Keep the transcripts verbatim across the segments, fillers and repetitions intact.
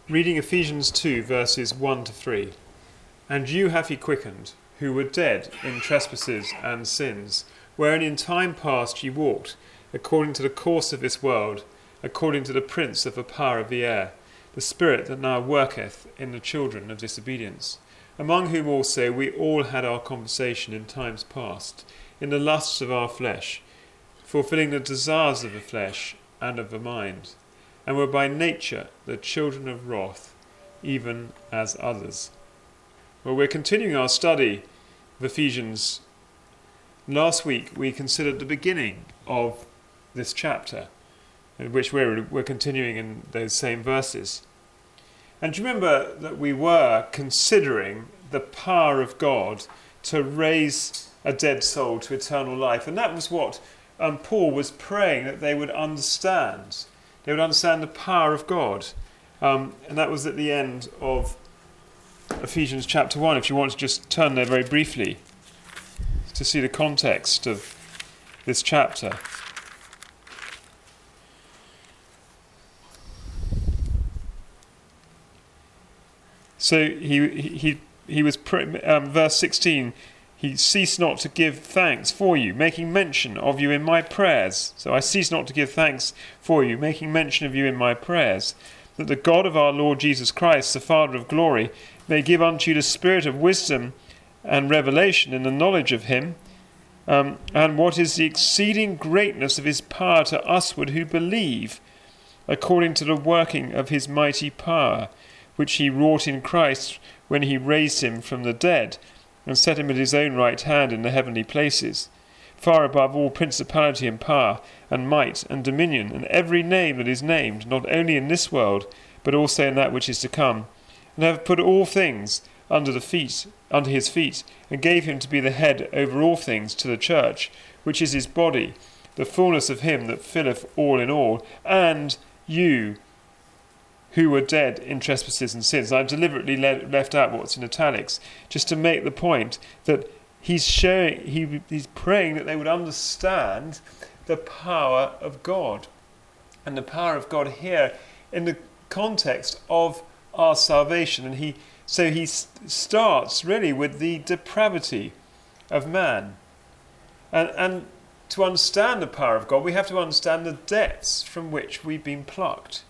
Reading Ephesians two, verses one to three. And you have he quickened, who were dead in trespasses and sins, wherein in time past ye walked, according to the course of this world, according to the prince of the power of the air, the spirit that now worketh in the children of disobedience, among whom also we all had our conversation in times past, in the lusts of our flesh, fulfilling the desires of the flesh and of the mind, and were by nature the children of wrath, even as others. Well, we're continuing our study of Ephesians. Last week we considered the beginning of this chapter, in which we're, we're continuing in those same verses. And do you remember that we were considering the power of God to raise a dead soul to eternal life? And that was what um, Paul was praying that they would understand. They would understand the power of God. Um, and that was at the end of Ephesians chapter one. If you want to just turn there very briefly to see the context of this chapter. So he he he was um, verse sixteen. He ceased not to give thanks for you, making mention of you in my prayers. So I cease not to give thanks for you, making mention of you in my prayers, that the God of our Lord Jesus Christ, the Father of glory, may give unto you the spirit of wisdom and revelation in the knowledge of him, um, and what is the exceeding greatness of his power to usward who believe, according to the working of his mighty power, which he wrought in Christ when he raised him from the dead, and set him at his own right hand in the heavenly places, far above all principality and power, and might, and dominion, and every name that is named, not only in this world, but also in that which is to come, and have put all things under the feet, under his feet, and gave him to be the head over all things to the church, which is his body, the fullness of him that filleth all in all, and you, who were dead in trespasses and sins. I've deliberately le- left out what's in italics, just to make the point that he's showing, he, he's praying that they would understand the power of God. And the power of God here in the context of our salvation. And he so he starts really with the depravity of man. And, and to understand the power of God, we have to understand the depths from which we've been plucked.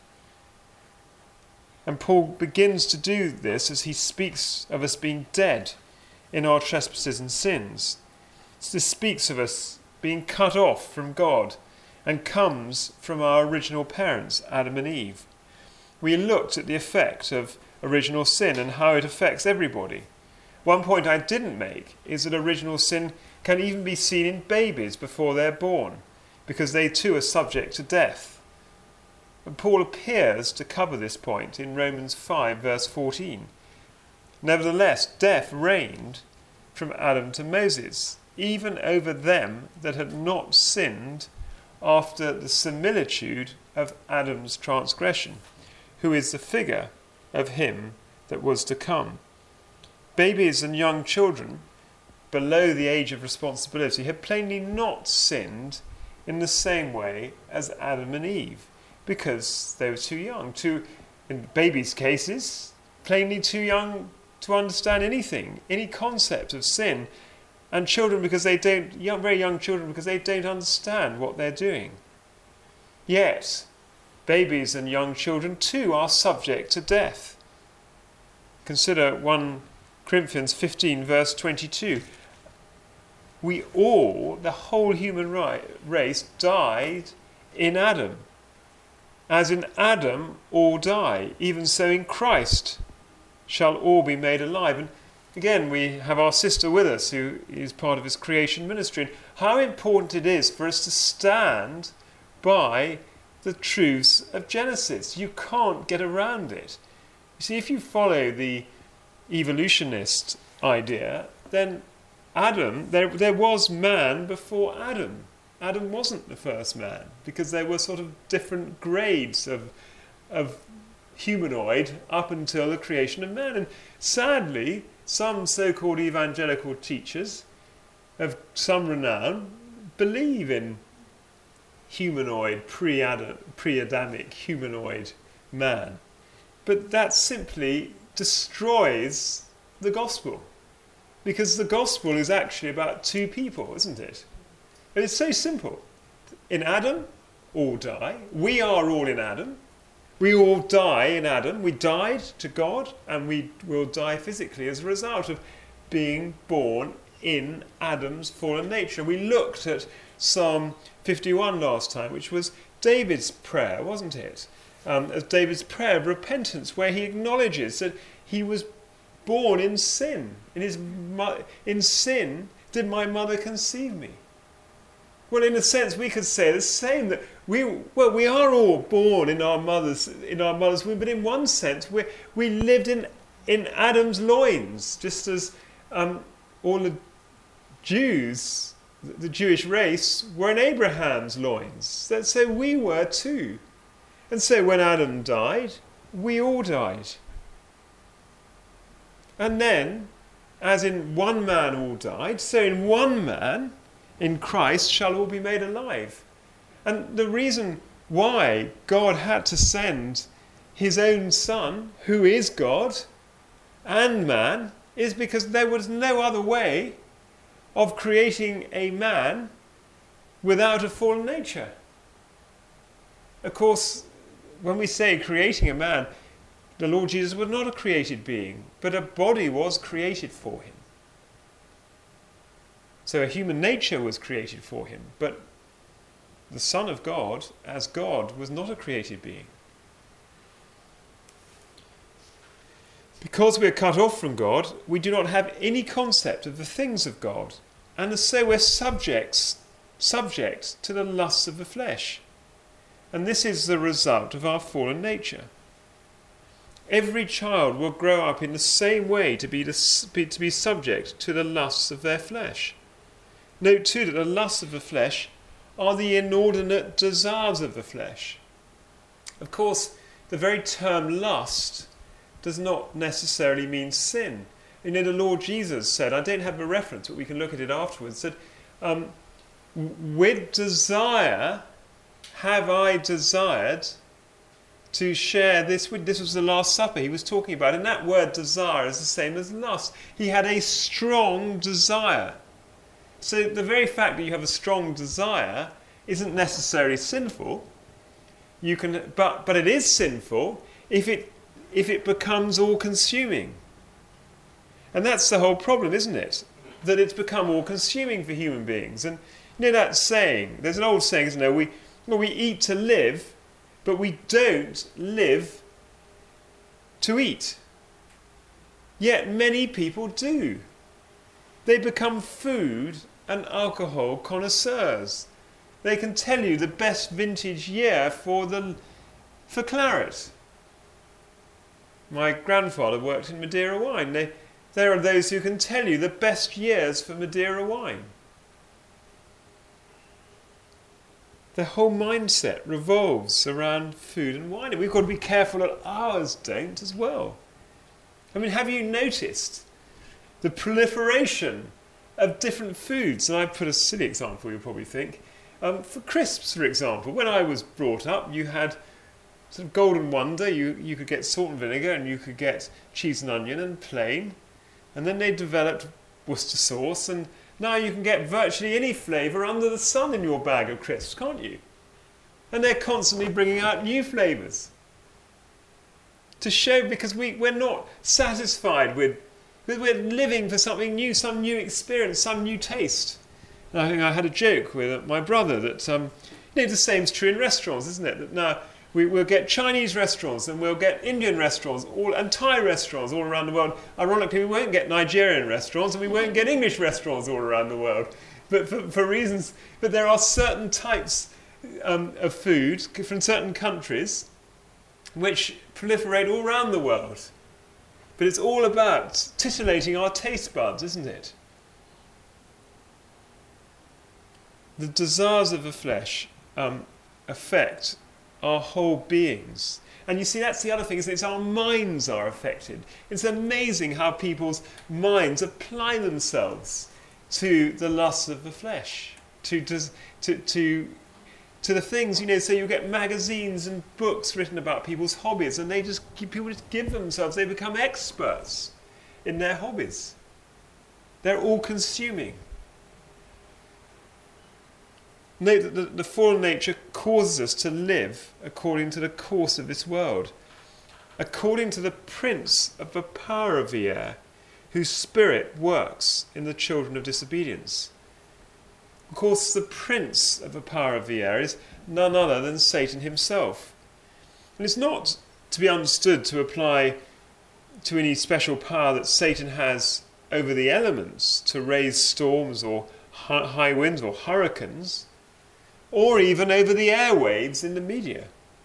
And Paul begins to do this as he speaks of us being dead in our trespasses and sins. So this speaks of us being cut off from God and comes from our original parents, Adam and Eve. We looked at the effect of original sin and how it affects everybody. One point I didn't make is that original sin can even be seen in babies before they're born, because they too are subject to death. And Paul appears to cover this point in Romans five, verse fourteen. Nevertheless, death reigned from Adam to Moses, even over them that had not sinned after the similitude of Adam's transgression, who is the figure of him that was to come. Babies and young children below the age of responsibility had plainly not sinned in the same way as Adam and Eve, because they were too young, too, in babies' cases, plainly too young to understand anything, any concept of sin, and children because they don't, young, very young children because they don't understand what they're doing. Yet, babies and young children too are subject to death. Consider First Corinthians fifteen, verse twenty-two. We all, the whole human race, died in Adam. As in Adam all die, even so in Christ shall all be made alive. And again, we have our sister with us who is part of his creation ministry. And how important it is for us to stand by the truths of Genesis. You can't get around it. You see, if you follow the evolutionist idea, then Adam, there, there was man before Adam. Adam wasn't the first man, because there were sort of different grades of of humanoid up until the creation of man. And sadly, some so-called evangelical teachers of some renown believe in humanoid, pre-Adam, pre-Adamic humanoid man. But that simply destroys the gospel. Because the gospel is actually about two people, isn't it? And it's so simple. In Adam, all die. We are all in Adam. We all die in Adam. We died to God, and we will die physically as a result of being born in Adam's fallen nature. We looked at Psalm fifty-one last time, which was David's prayer, wasn't it? Um, as David's prayer of repentance, where he acknowledges that he was born in sin. In his mo- in sin did my mother conceive me. Well, in a sense, we could say the same, that we well we are all born in our mother's in our mother's womb, but in one sense, we we lived in in Adam's loins, just as um, all the Jews, the Jewish race, were in Abraham's loins. So, so we were too. And so when Adam died, we all died. And then, as in one man all died, so in one man, in Christ, shall all be made alive. And the reason why God had to send his own Son, who is God and man, is because there was no other way of creating a man without a fallen nature. Of course, when we say creating a man, the Lord Jesus was not a created being, but a body was created for him. So a human nature was created for him, but the Son of God, as God, was not a created being. Because we're cut off from God, we do not have any concept of the things of God, and so we're subjects, subject to the lusts of the flesh. And this is the result of our fallen nature. Every child will grow up in the same way to be, the, to be subject to the lusts of their flesh. Note too that the lusts of the flesh are the inordinate desires of the flesh. Of course, the very term lust does not necessarily mean sin. You know, the Lord Jesus said, I don't have a reference, but we can look at it afterwards, said, um, with desire have I desired to share this with, this was the Last Supper he was talking about, and that word desire is the same as lust. He had a strong desire. So the very fact that you have a strong desire isn't necessarily sinful. You can, but but it is sinful if it if it becomes all-consuming. And that's the whole problem, isn't it? That it's become all-consuming for human beings. And you know that saying, there's an old saying, isn't there? We well, we eat to live, but we don't live to eat. Yet many people do. They become food and alcohol connoisseurs. They can tell you the best vintage year for the for claret. My grandfather worked in Madeira wine. They, there are those who can tell you the best years for Madeira wine. The whole mindset revolves around food and wine, and we've got to be careful that ours don't as well. I mean, have you noticed the proliferation of different foods? And I've put a silly example, you'll probably think. Um, for crisps, for example, when I was brought up, you had sort of Golden Wonder, you, you could get salt and vinegar, and you could get cheese and onion and plain. And then they developed Worcester sauce, and now you can get virtually any flavour under the sun in your bag of crisps, can't you? And they're constantly bringing out new flavours. To show, because we, we're not satisfied with, with, we're living for something new, some new experience, some new taste. And I think I had a joke with my brother that, um, you know, the same's true in restaurants, isn't it? That now we, we'll get Chinese restaurants and we'll get Indian restaurants all, and Thai restaurants all around the world. Ironically, we won't get Nigerian restaurants and we won't get English restaurants all around the world. But for, for reasons, but there are certain types um, of food from certain countries which proliferate all around the world. But it's all about titillating our taste buds, isn't it? The desires of the flesh um, affect our whole beings. And you see, that's the other thing, is it's our minds are affected. It's amazing how people's minds apply themselves to the lusts of the flesh, to to to to the things, you know, so you get magazines and books written about people's hobbies, and they just, people just give themselves, they become experts in their hobbies. They're all consuming. Note that the, the fallen nature causes us to live according to the course of this world, according to the prince of the power of the air, whose spirit works in the children of disobedience. Of course, the prince of the power of the air is none other than Satan himself. And it's not to be understood to apply to any special power that Satan has over the elements to raise storms or high winds or hurricanes, or even over the airwaves in the media.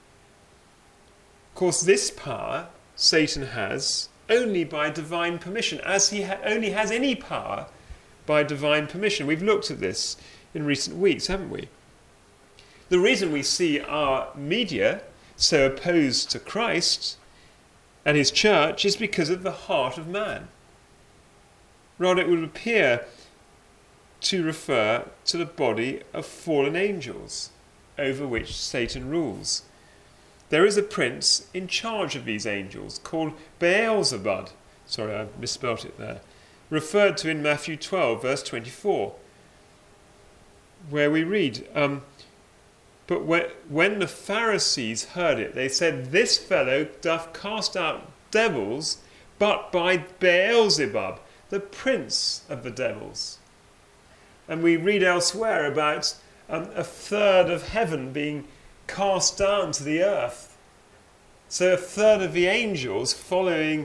Of course, this power Satan has only by divine permission, as he ha- only has any power by divine permission. We've looked at this in recent weeks, haven't we? The reason we see our media so opposed to Christ and his church is because of the heart of man. Rather, it would appear to refer to the body of fallen angels over which Satan rules. There is a prince in charge of these angels called Beelzebub. Sorry, I misspelt it there. Referred to in Matthew twelve, verse twenty-four, where we read, um, but when the Pharisees heard it, they said, this fellow doth cast out devils, but by Beelzebub, the prince of the devils. And we read elsewhere about um, a third of heaven being cast down to the earth. So a third of the angels following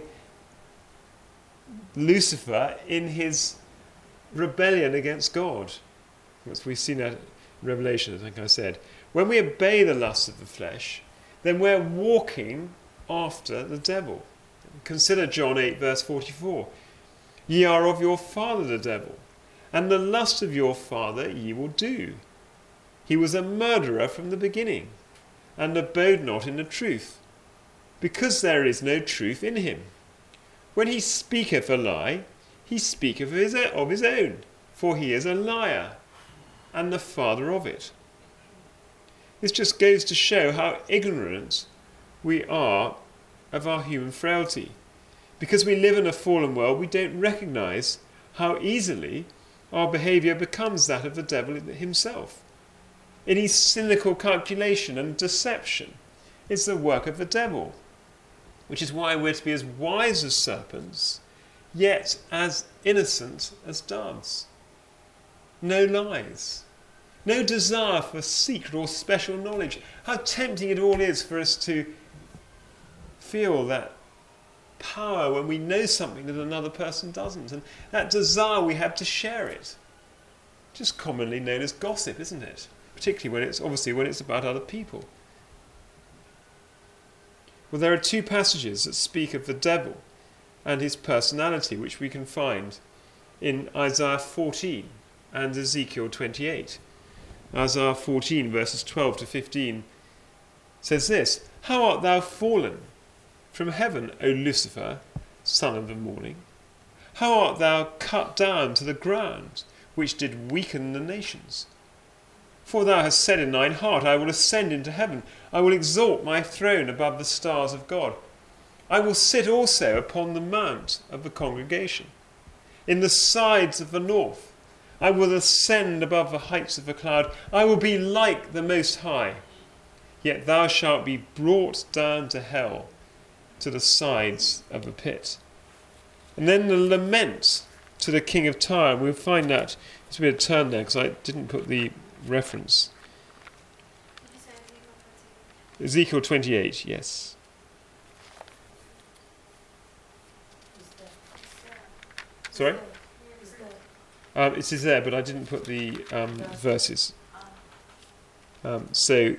Lucifer in his rebellion against God. We've seen that in Revelation, I think I said. When we obey the lusts of the flesh, then we're walking after the devil. Consider John eight, verse forty-four. Ye are of your father the devil, and the lust of your father ye will do. He was a murderer from the beginning, and abode not in the truth, because there is no truth in him. When he speaketh a lie, he speaketh of his, of his own, for he is a liar, and the father of it. This just goes to show how ignorant we are of our human frailty. Because we live in a fallen world, we don't recognise how easily our behaviour becomes that of the devil himself. Any cynical calculation and deception is the work of the devil, which is why we're to be as wise as serpents, yet as innocent as doves. No lies, no desire for secret or special knowledge. How tempting it all is for us to feel that power when we know something that another person doesn't, and that desire we have to share it. Just commonly known as gossip, isn't it? Particularly when it's obviously when it's about other people. Well, there are two passages that speak of the devil and his personality, which we can find in Isaiah fourteen and Ezekiel twenty-eight. Isaiah fourteen, verses twelve to fifteen, says this: How art thou fallen from heaven, O Lucifer, son of the morning? How art thou cut down to the ground, which did weaken the nations? For thou hast said in thine heart, I will ascend into heaven, I will exalt my throne above the stars of God. I will sit also upon the mount of the congregation, in the sides of the north. I will ascend above the heights of the cloud. I will be like the Most High. Yet thou shalt be brought down to hell, to the sides of the pit. And then the lament to the king of Tyre. We'll find that. It's a bit of turn there because I didn't put the reference. Ezekiel twenty-eight, yes. Sorry? Um, it is there, but I didn't put the um, verses. Um, so,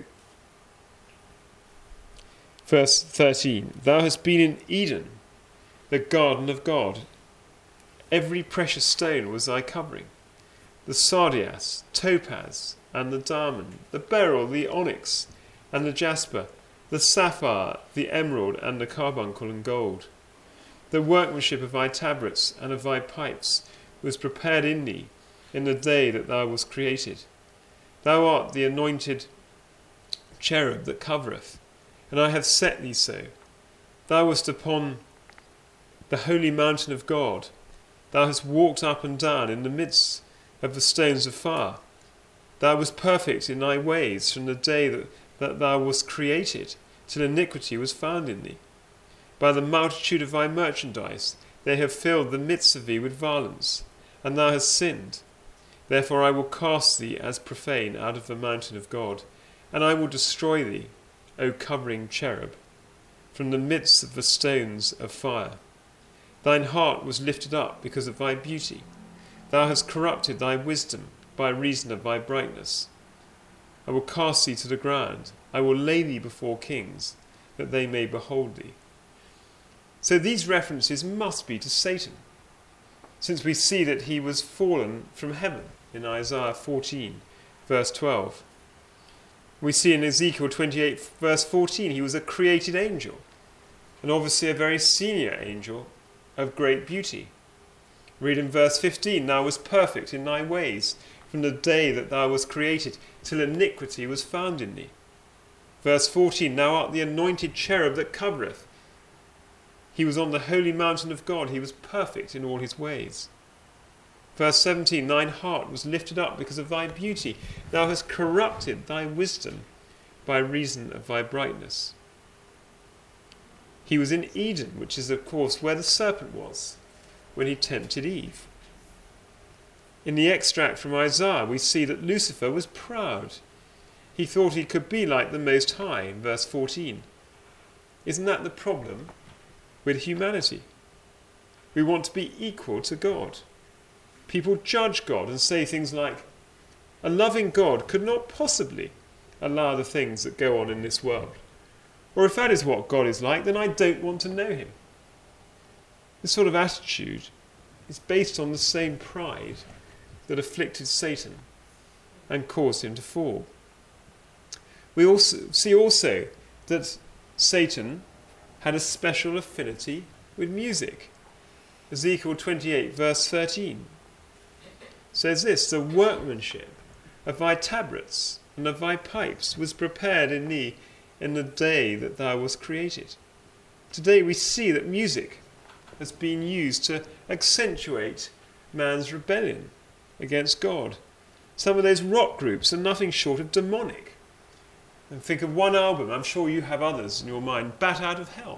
verse thirteen. Thou hast been in Eden, the garden of God. Every precious stone was thy covering. The sardius, topaz, and the diamond, the beryl, the onyx, and the jasper, the sapphire, the emerald, and the carbuncle and gold. The workmanship of thy tabrets and of thy pipes was prepared in thee in the day that thou wast created. Thou art the anointed cherub that covereth, and I have set thee so. Thou wast upon the holy mountain of God. Thou hast walked up and down in the midst of the stones of fire. Thou wast perfect in thy ways from the day that, that thou wast created, till iniquity was found in thee. By the multitude of thy merchandise they have filled the midst of thee with violence, and thou hast sinned. Therefore I will cast thee as profane out of the mountain of God, and I will destroy thee, O covering cherub, from the midst of the stones of fire. Thine heart was lifted up because of thy beauty. Thou hast corrupted thy wisdom by reason of thy brightness. I will cast thee to the ground. I will lay thee before kings, that they may behold thee. So these references must be to Satan, since we see that he was fallen from heaven in Isaiah fourteen, verse twelve. We see in Ezekiel twenty-eight, verse fourteen, he was a created angel, and obviously a very senior angel of great beauty. Read in verse fifteen, thou wast perfect in thy ways from the day that thou wast created, till iniquity was found in thee. Verse fourteen, thou art the anointed cherub that covereth. He was on the holy mountain of God. He was perfect in all his ways. Verse seventeen, thine heart was lifted up because of thy beauty. Thou hast corrupted thy wisdom by reason of thy brightness. He was in Eden, which is, of course, where the serpent was when he tempted Eve. In the extract from Isaiah, we see that Lucifer was proud. He thought he could be like the Most High, in verse fourteen. Isn't that the problem with humanity? We want to be equal to God. People judge God and say things like, a loving God could not possibly allow the things that go on in this world. Or if that is what God is like, then I don't want to know him. This sort of attitude is based on the same pride that afflicted Satan and caused him to fall. We also see also that Satan had a special affinity with music. Ezekiel twenty-eight, verse thirteen says this, the workmanship of thy tabrets and of thy pipes was prepared in thee in the day that thou wast created. Today we see that music has been used to accentuate man's rebellion against God. Some of those rock groups are nothing short of demonic. And think of one album, I'm sure you have others in your mind, Bat Out of Hell.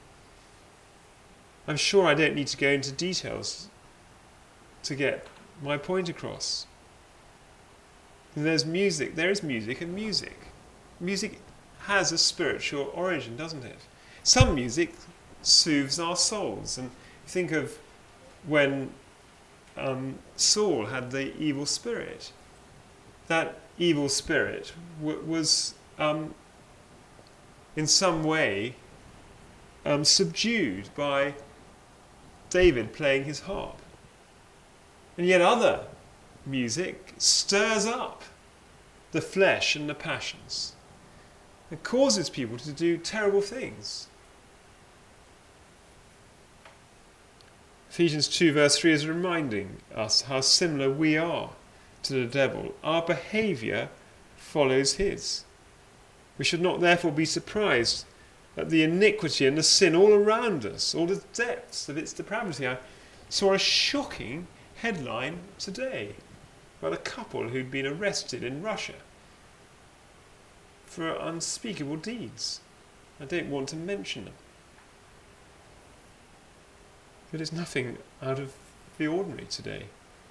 I'm sure I don't need to go into details to get my point across. And there's music, there is music and music. Music has a spiritual origin, doesn't it? Some music soothes our souls. And think of when um, Saul had the evil spirit. That evil spirit w- was um, in some way um, subdued by David playing his harp. And yet other music stirs up the flesh and the passions. It causes people to do terrible things. Ephesians two verse three is reminding us how similar we are to the devil. Our behaviour follows his. We should not therefore be surprised at the iniquity and the sin all around us, all the depths of its depravity. I saw a shocking headline today about a couple who'd been arrested in Russia for unspeakable deeds. I don't want to mention them. But it's nothing out of the ordinary today.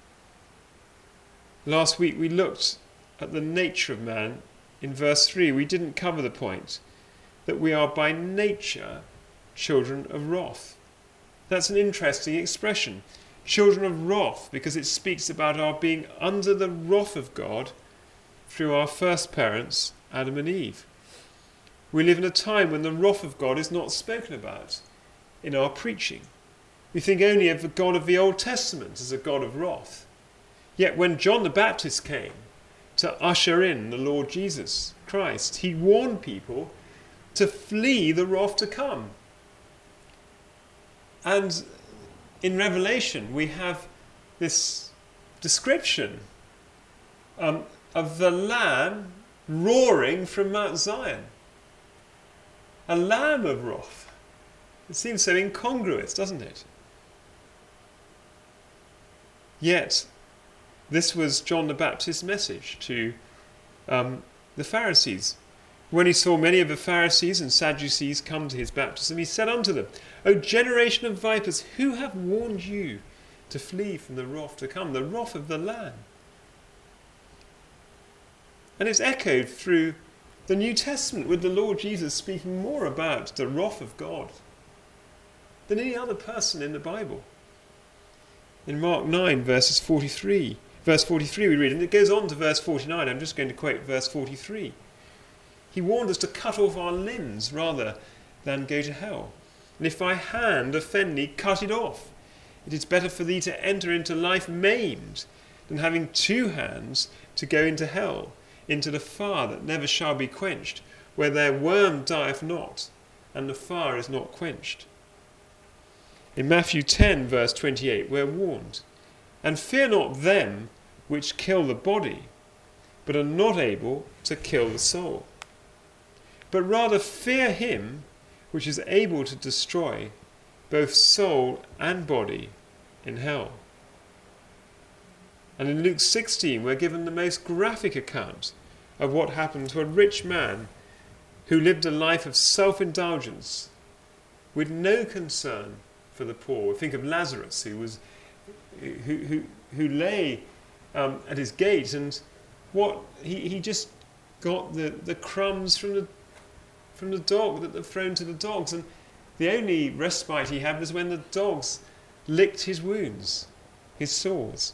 Last week we looked at the nature of man in verse three. We didn't cover the point that we are by nature children of wrath. That's an interesting expression. Children of wrath, because it speaks about our being under the wrath of God through our first parents, Adam and Eve. We live in a time when the wrath of God is not spoken about in our preaching. We think only of the God of the Old Testament as a God of wrath. Yet when John the Baptist came to usher in the Lord Jesus Christ, he warned people to flee the wrath to come. And in Revelation, we have this description um, of the Lamb roaring from Mount Zion. A lamb of wrath. It seems so incongruous, doesn't it? Yet, this was John the Baptist's message to um, the Pharisees. When he saw many of the Pharisees and Sadducees come to his baptism, he said unto them, O generation of vipers, who hath warned you to flee from the wrath to come, the wrath of the Lamb? And it's echoed through the New Testament with the Lord Jesus speaking more about the wrath of God than any other person in the Bible. In Mark nine, verses forty-three, verse forty-three we read, and it goes on to verse forty-nine. I'm just going to quote verse forty-three. He warned us to cut off our limbs rather than go to hell. And if thy hand offend thee, cut it off. It is better for thee to enter into life maimed than having two hands to go into hell, into the fire that never shall be quenched, where their worm dieth not, and the fire is not quenched. In Matthew ten, verse twenty-eight, we're warned, and fear not them which kill the body, but are not able to kill the soul. But rather fear him which is able to destroy both soul and body in hell. And in Luke sixteen, we're given the most graphic account of what happened to a rich man who lived a life of self-indulgence with no concern for the poor. We think of Lazarus, who was who who who lay um, at his gate, and what he, he just got the, the crumbs from the from the dog that they're thrown to the dogs, and the only respite he had was when the dogs licked his wounds, his sores.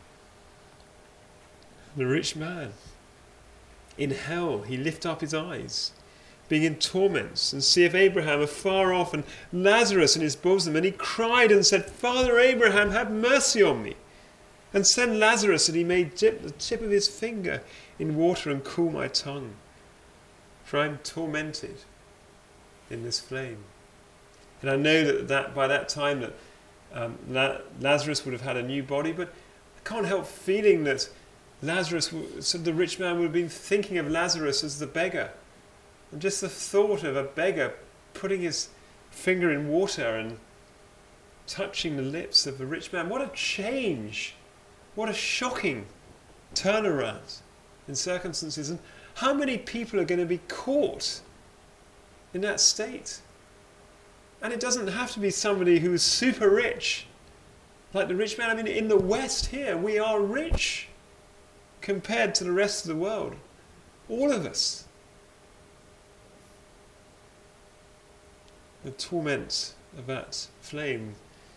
The rich man, in hell, he lift up his eyes, being in torments, and seeth Abraham afar off, and Lazarus in his bosom, and he cried and said, Father Abraham, have mercy on me, and send Lazarus that he may dip the tip of his finger in water and cool my tongue, for I am tormented in this flame. And I know that, that by that time that um, La- Lazarus would have had a new body, but I can't help feeling that Lazarus, so the rich man would have been thinking of Lazarus as the beggar. And just the thought of a beggar putting his finger in water and touching the lips of the rich man, what a change, what a shocking turnaround in circumstances. And how many people are going to be caught in that state? And it doesn't have to be somebody who is super rich, like the rich man. I mean, in the West here, we are rich compared to the rest of the world. All of us. The torment of that flame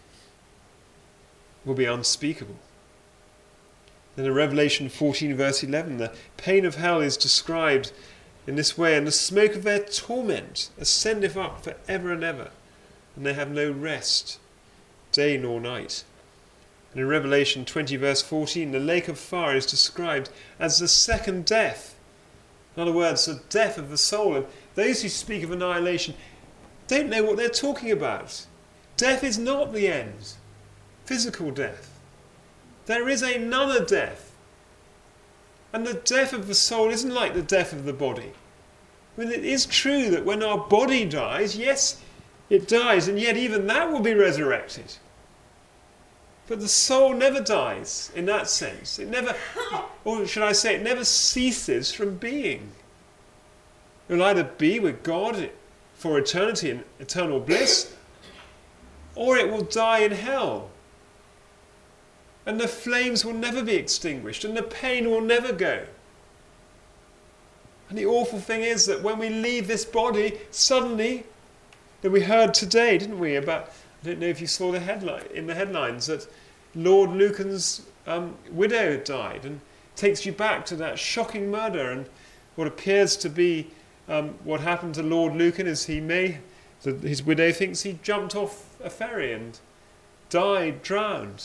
will be unspeakable. Then in Revelation fourteen, verse eleven, the pain of hell is described in this way, and the smoke of their torment ascendeth up for ever and ever, and they have no rest, day nor night. And in Revelation twenty, verse fourteen, the lake of fire is described as the second death. In other words, the death of the soul. And those who speak of annihilation don't know what they're talking about. Death is not the end. Physical death. There is another death. And the death of the soul isn't like the death of the body. I mean, it is true that when our body dies, yes, it dies, and yet even that will be resurrected. But the soul never dies in that sense. It never, or should I say, it never ceases from being. It will either be with God for eternity in eternal bliss, or it will die in hell. And the flames will never be extinguished, and the pain will never go. And the awful thing is that when we leave this body, suddenly, that we heard today, didn't we, about, I don't know if you saw the headline in the headlines, that Lord Lucan's um, widow had died, and takes you back to that shocking murder. And what appears to be um, what happened to Lord Lucan is he may, the, his widow thinks he jumped off a ferry and died drowned.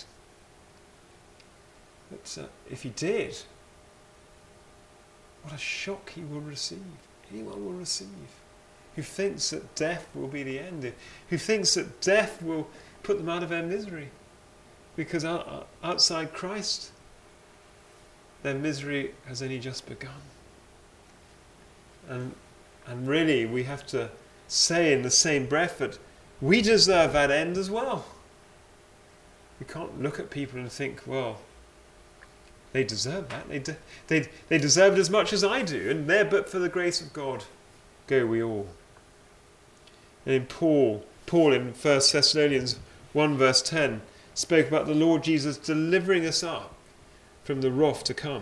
But uh, if he did, what a shock he will receive. Anyone will receive who thinks that death will be the end, who thinks that death will put them out of their misery, because outside Christ, their misery has only just begun. And, and really we have to say in the same breath that we deserve that end as well. We can't look at people and think, well, they deserve that. They, de- they, they deserve it as much as I do. And there, but for the grace of God, go we all. And in Paul, Paul in First Thessalonians one verse ten spoke about the Lord Jesus delivering us up from the wrath to come.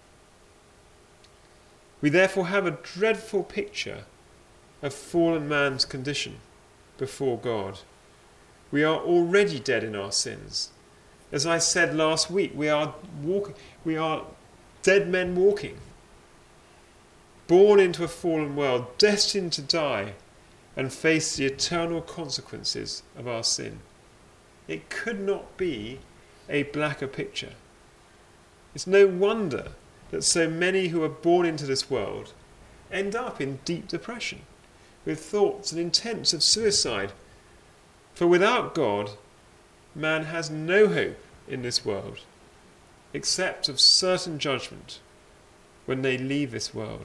We therefore have a dreadful picture of fallen man's condition before God. We are already dead in our sins. As I said last week, we are walking, we are dead men walking, born into a fallen world, destined to die and face the eternal consequences of our sin. It could not be a blacker picture. It's no wonder that so many who are born into this world end up in deep depression, with thoughts and intents of suicide. For without God, man has no hope in this world, except of certain judgment when they leave this world.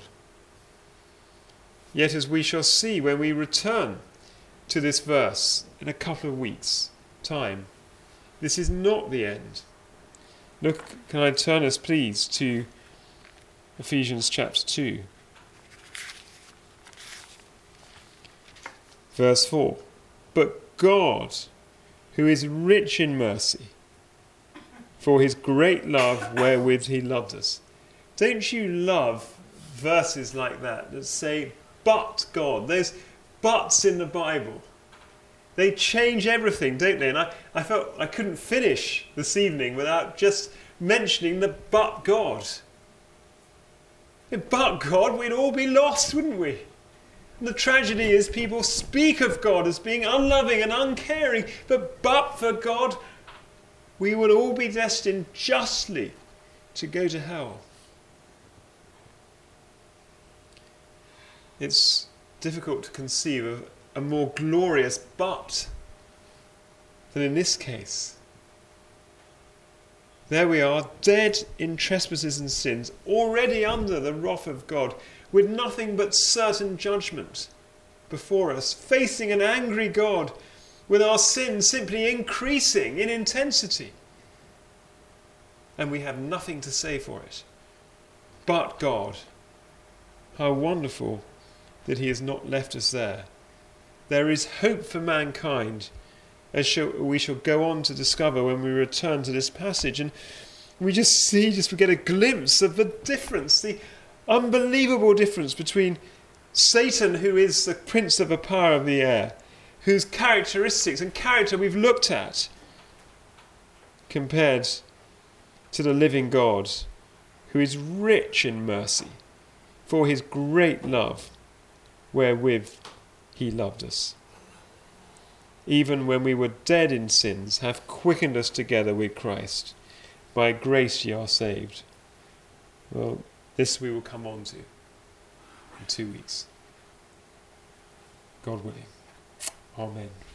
Yet as we shall see when we return to this verse in a couple of weeks' time, this is not the end. Look, can I turn us please to Ephesians chapter two. Verse four. But God, who is rich in mercy, for his great love wherewith he loved us. Don't you love verses like that that say, but God? There's buts in the Bible. They change everything, don't they? And I, I felt I couldn't finish this evening without just mentioning the but God. But God, we'd all be lost, wouldn't we? And the tragedy is people speak of God as being unloving and uncaring, but but for God, we would all be destined justly to go to hell. It's difficult to conceive of a more glorious but than in this case. There we are, dead in trespasses and sins, already under the wrath of God, with nothing but certain judgment before us, facing an angry God, with our sin simply increasing in intensity. And we have nothing to say for it. But God, how wonderful that he has not left us there. There is hope for mankind, as shall, we shall go on to discover when we return to this passage. And we just see, just we get a glimpse of the difference, the unbelievable difference between Satan, who is the prince of the power of the air, whose characteristics and character we've looked at, compared to the living God, who is rich in mercy, for his great love wherewith he loved us. Even when we were dead in sins, hath quickened us together with Christ. By grace ye are saved. Well, this we will come on to in two weeks. God willing. Amen.